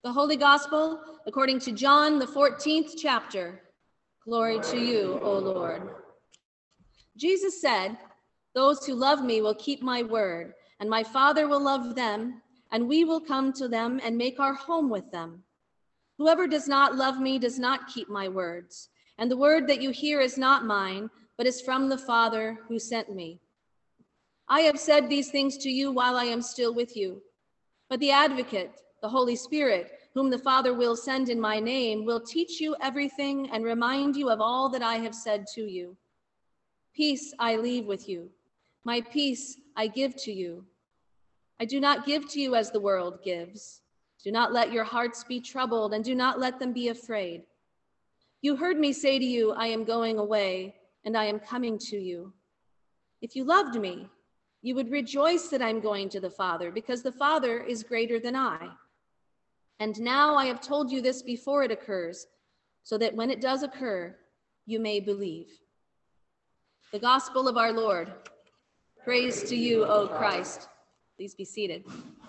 The Holy Gospel according to John, the 14th chapter. Glory to you, O Lord. Jesus said, "Those who love me will keep my word, and my Father will love them, and we will come to them and make our home with them. Whoever does not love me does not keep my words, and the word that you hear is not mine, but is from the Father who sent me. I have said these things to you while I am still with you. But the Advocate, the Holy Spirit, whom the Father will send in my name, will teach you everything and remind you of all that I have said to you. Peace I leave with you. My peace I give to you. I do not give to you as the world gives. Do not let your hearts be troubled, and do not let them be afraid. You heard me say to you, I am going away, and I am coming to you. If you loved me, you would rejoice that I'm going to the Father, because the Father is greater than I. And now I have told you this before it occurs, so that when it does occur, you may believe." The Gospel of our Lord. Praise to you, O Christ. Please be seated.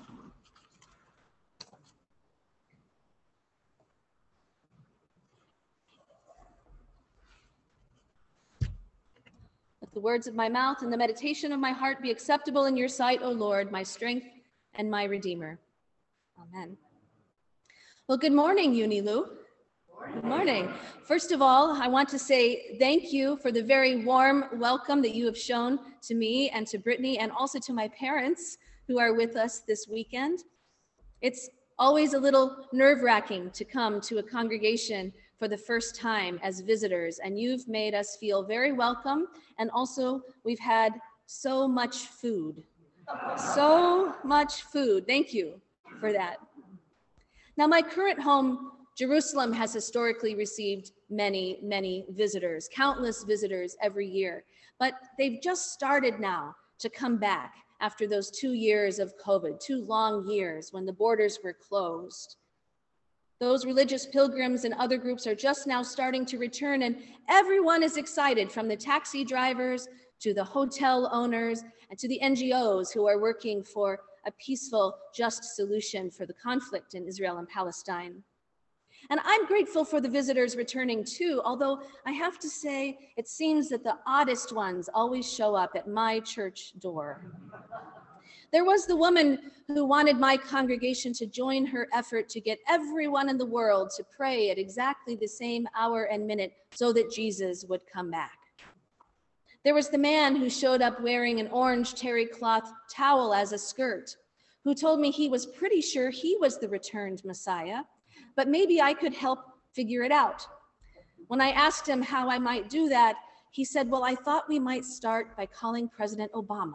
Let the words of my mouth and the meditation of my heart be acceptable in your sight, O Lord, my strength and my Redeemer. Amen. Well, good morning, Unilu. Good morning. First of all, I want to say thank you for the very warm welcome that you have shown to me and to Brittany, and also to my parents who are with us this weekend. It's always a little nerve-wracking to come to a congregation for the first time as visitors, and you've made us feel very welcome. And also, we've had so much food. So much food. Thank you for that. Now, my current home, Jerusalem, has historically received many, many visitors, countless visitors every year. But they've just started now to come back after those 2 years of COVID, 2 long years when the borders were closed. Those religious pilgrims and other groups are just now starting to return, and everyone is excited, from the taxi drivers to the hotel owners and to the NGOs who are working for a peaceful, just solution for the conflict in Israel and Palestine. And I'm grateful for the visitors returning too, although I have to say, it seems that the oddest ones always show up at my church door. There was the woman who wanted my congregation to join her effort to get everyone in the world to pray at exactly the same hour and minute so that Jesus would come back. There was the man who showed up wearing an orange terry cloth towel as a skirt, who told me he was pretty sure he was the returned Messiah, but maybe I could help figure it out. When I asked him how I might do that, he said, "Well, I thought we might start by calling President Obama."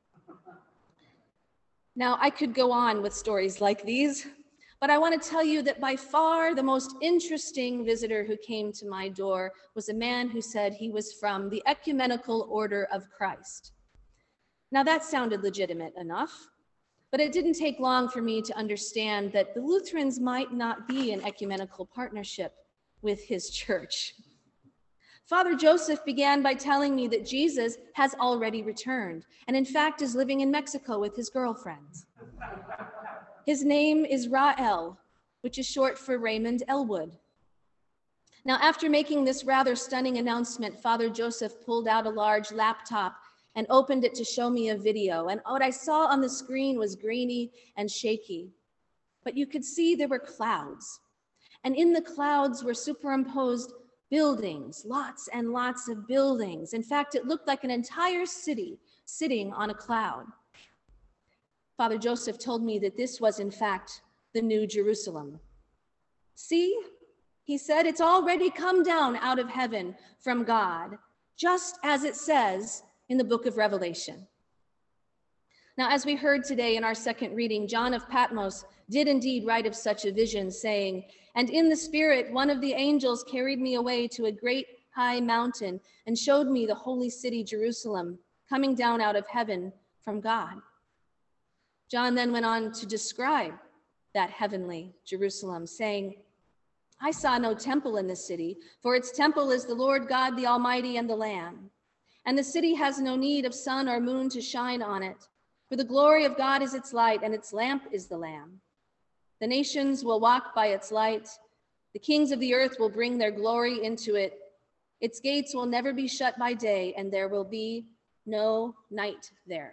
Now, I could go on with stories like these, but I want to tell you that by far the most interesting visitor who came to my door was a man who said he was from the Ecumenical Order of Christ. Now, that sounded legitimate enough, but it didn't take long for me to understand that the Lutherans might not be in ecumenical partnership with his church. Father Joseph began by telling me that Jesus has already returned, and in fact is living in Mexico with his girlfriend. His name is Rael, which is short for Raymond Elwood. Now, after making this rather stunning announcement, Father Joseph pulled out a large laptop and opened it to show me a video. And what I saw on the screen was grainy and shaky, but you could see there were clouds. And in the clouds were superimposed buildings, lots and lots of buildings. In fact, it looked like an entire city sitting on a cloud. Father Joseph told me that this was, in fact, the New Jerusalem. "See," he said, "it's already come down out of heaven from God, just as it says in the book of Revelation." Now, as we heard today in our second reading, John of Patmos did indeed write of such a vision, saying, "And in the Spirit, one of the angels carried me away to a great high mountain and showed me the holy city, Jerusalem, coming down out of heaven from God." John then went on to describe that heavenly Jerusalem, saying, "I saw no temple in the city, for its temple is the Lord God, the Almighty, and the Lamb. And the city has no need of sun or moon to shine on it, for the glory of God is its light, and its lamp is the Lamb. The nations will walk by its light. The kings of the earth will bring their glory into it. Its gates will never be shut by day, and there will be no night there.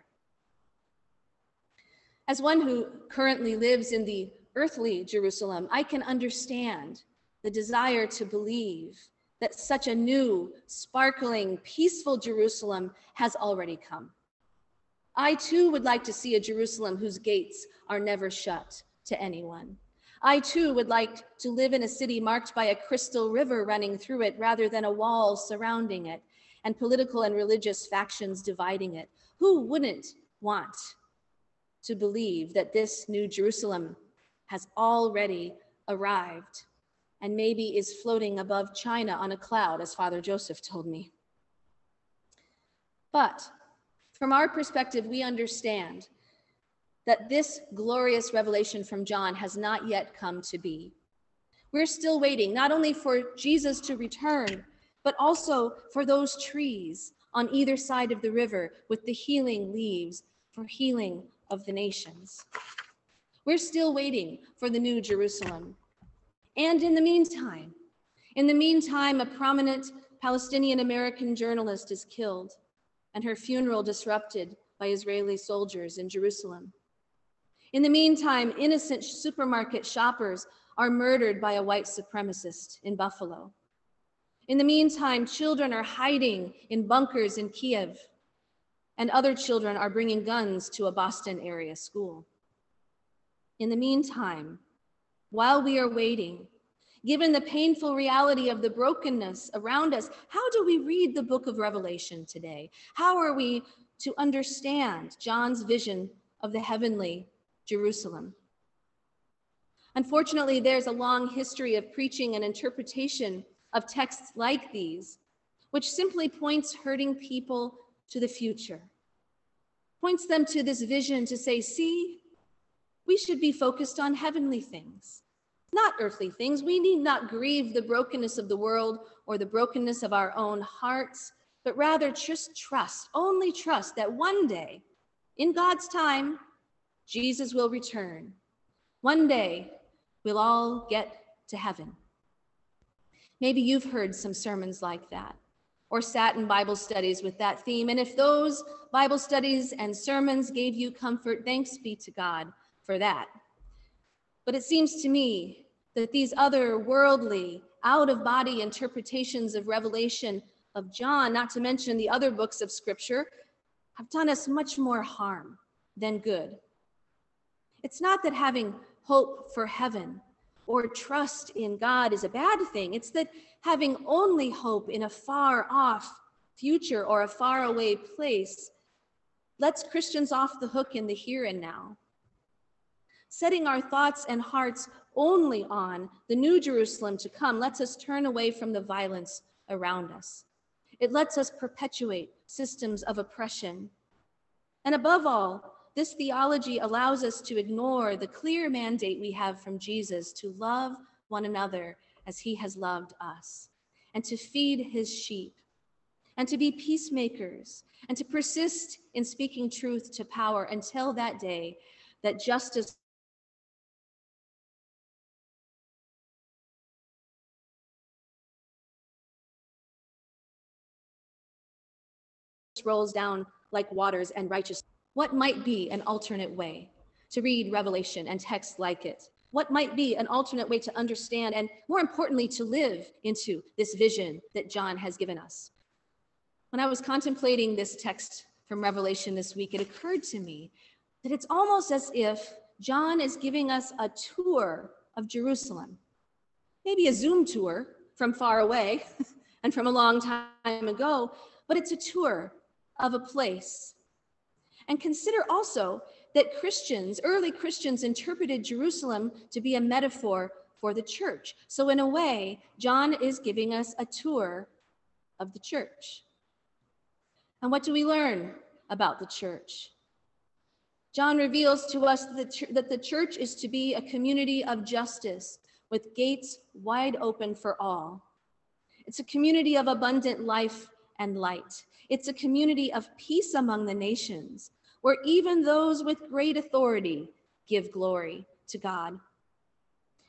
As one who currently lives in the earthly Jerusalem, I can understand the desire to believe that such a new, sparkling, peaceful Jerusalem has already come. I too would like to see a Jerusalem whose gates are never shut to anyone. I too would like to live in a city marked by a crystal river running through it rather than a wall surrounding it and political and religious factions dividing it. Who wouldn't want to believe that this new Jerusalem has already arrived and maybe is floating above China on a cloud, as Father Joseph told me? But from our perspective, we understand that this glorious revelation from John has not yet come to be. We're still waiting, not only for Jesus to return, but also for those trees on either side of the river with the healing leaves for healing of the nations. We're still waiting for the new Jerusalem. And in the meantime, a prominent Palestinian American journalist is killed and her funeral disrupted by Israeli soldiers in Jerusalem. In the meantime, innocent supermarket shoppers are murdered by a white supremacist in Buffalo. In the meantime, children are hiding in bunkers in Kiev, and other children are bringing guns to a Boston area school. In the meantime, while we are waiting, given the painful reality of the brokenness around us, how do we read the book of Revelation today? How are we to understand John's vision of the heavenly Jerusalem? Unfortunately, there's a long history of preaching and interpretation of texts like these, which simply points hurting people to the future, points them to this vision to say, see, we should be focused on heavenly things, not earthly things. We need not grieve the brokenness of the world or the brokenness of our own hearts, but rather just trust, only trust that one day, in God's time, Jesus will return. One day, we'll all get to heaven. Maybe you've heard some sermons like that or sat in Bible studies with that theme. And if those Bible studies and sermons gave you comfort, thanks be to God for that. But it seems to me that these other worldly, out-of-body interpretations of Revelation of John, not to mention the other books of Scripture, have done us much more harm than good. It's not that having hope for heaven or trust in God is a bad thing. It's that having only hope in a far off future or a far away place lets Christians off the hook in the here and now. Setting our thoughts and hearts only on the new Jerusalem to come lets us turn away from the violence around us. It lets us perpetuate systems of oppression. And above all, this theology allows us to ignore the clear mandate we have from Jesus to love one another as he has loved us, and to feed his sheep, and to be peacemakers, and to persist in speaking truth to power until that day that justice rolls down like waters and righteousness. What might be an alternate way to read Revelation and texts like it? What might be an alternate way to understand and, more importantly, to live into this vision that John has given us? When I was contemplating this text from Revelation this week, it occurred to me that it's almost as if John is giving us a tour of Jerusalem, maybe a Zoom tour from far away and from a long time ago, but it's a tour of a place. And consider also that Christians, early Christians, interpreted Jerusalem to be a metaphor for the church. So in a way, John is giving us a tour of the church. And what do we learn about the church? John reveals to us that the church is to be a community of justice with gates wide open for all. It's a community of abundant life and light. It's a community of peace among the nations, where even those with great authority give glory to God.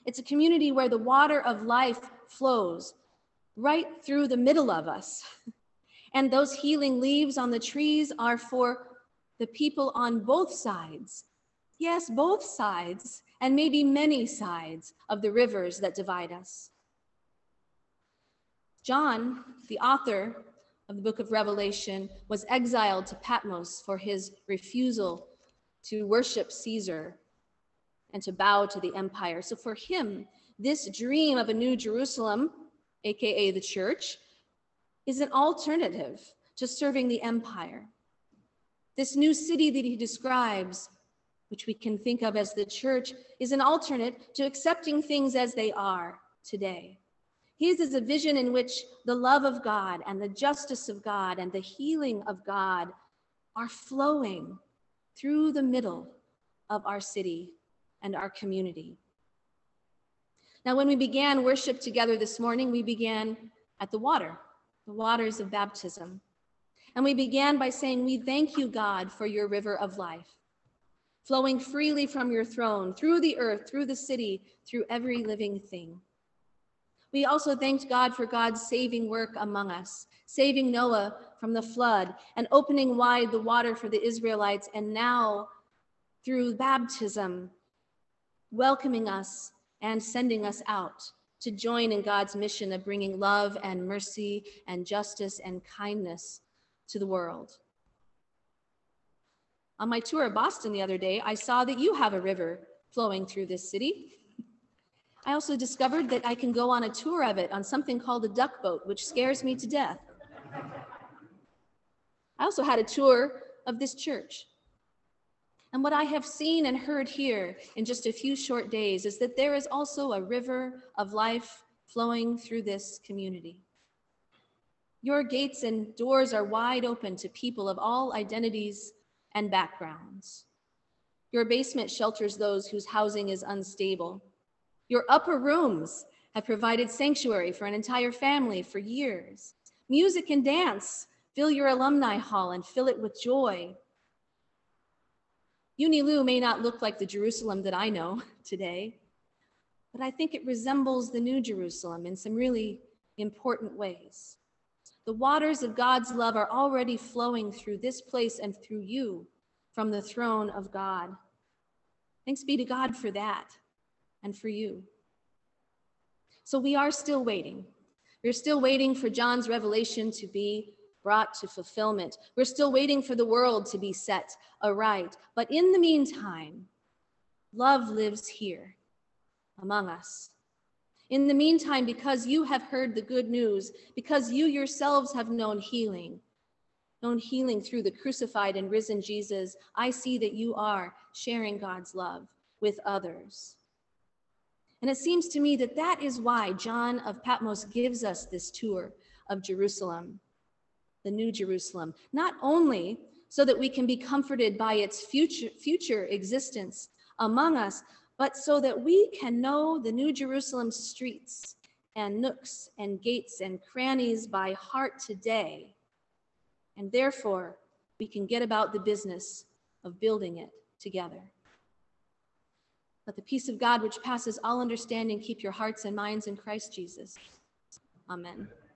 It's a community where the water of life flows right through the middle of us. And those healing leaves on the trees are for the people on both sides. Yes, both sides, and maybe many sides of the rivers that divide us. John, the author of the book of Revelation, was exiled to Patmos for his refusal to worship Caesar and to bow to the empire. So for him, this dream of a new Jerusalem, aka the church, is an alternative to serving the empire. This new city that he describes, which we can think of as the church, is an alternate to accepting things as they are today. His is a vision in which the love of God and the justice of God and the healing of God are flowing through the middle of our city and our community. Now, when we began worship together this morning, we began at the waters of baptism. And we began by saying, we thank you, God, for your river of life, flowing freely from your throne, through the earth, through the city, through every living thing. We also thanked God for God's saving work among us, saving Noah from the flood and opening wide the water for the Israelites, and now through baptism, welcoming us and sending us out to join in God's mission of bringing love and mercy and justice and kindness to the world. On my tour of Boston the other day, I saw that you have a river flowing through this city. I also discovered that I can go on a tour of it on something called a duck boat, which scares me to death. I also had a tour of this church. And what I have seen and heard here in just a few short days is that there is also a river of life flowing through this community. Your gates and doors are wide open to people of all identities and backgrounds. Your basement shelters those whose housing is unstable. Your upper rooms have provided sanctuary for an entire family for years. Music and dance fill your alumni hall and fill it with joy. Unilu may not look like the Jerusalem that I know today, but I think it resembles the New Jerusalem in some really important ways. The waters of God's love are already flowing through this place and through you from the throne of God. Thanks be to God for that and for you. So we are still waiting. We're still waiting for John's revelation to be brought to fulfillment. We're still waiting for the world to be set aright. But in the meantime, love lives here among us. In the meantime, because you have heard the good news, because you yourselves have known healing through the crucified and risen Jesus, I see that you are sharing God's love with others. And it seems to me that that is why John of Patmos gives us this tour of Jerusalem, the New Jerusalem, not only so that we can be comforted by its future existence among us, but so that we can know the New Jerusalem streets and nooks and gates and crannies by heart today. And therefore, we can get about the business of building it together. Let the peace of God, which passes all understanding, keep your hearts and minds in Christ Jesus. Amen.